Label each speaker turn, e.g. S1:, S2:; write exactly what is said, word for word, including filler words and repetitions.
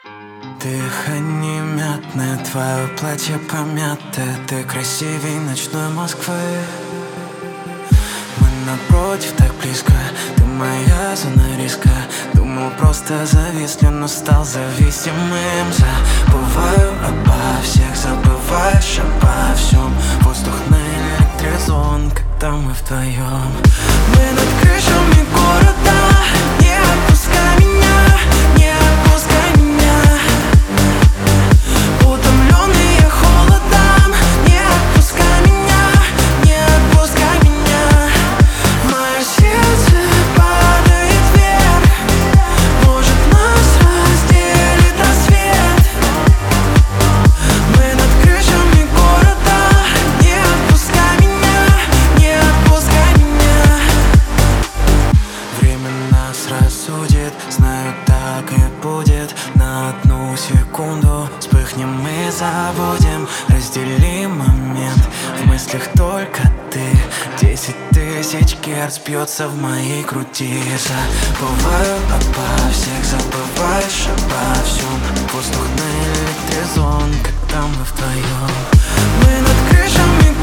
S1: Дыхание мятное, твое платье помятое, ты красивей ночной Москвы. Мы напротив так близко, ты моя зона риска. Думал, просто зависли, но стал зависимым. Забываю обо всех, забываешь обо всем. Воздух наэлектризован, когда мы вдвоем. Мы над крышами города, не отпускай меня, не отпускай меня. Утомленные холодом, не отпускай меня, не отпускай меня. Мое сердце падает вверх, может, нас разделит рассвет. Мы над крышами города, не отпускай меня, не отпускай меня. Время нас рассудит, знаю, так и будет. На одну секунду вспыхнем и забудем. Разделим момент, в мыслях только ты. Десять тысяч герц бьется в моей груди. Забываю обо всех, забываешь обо всем. Воздух наэлектризован, когда мы вдвоем. Мы над крышами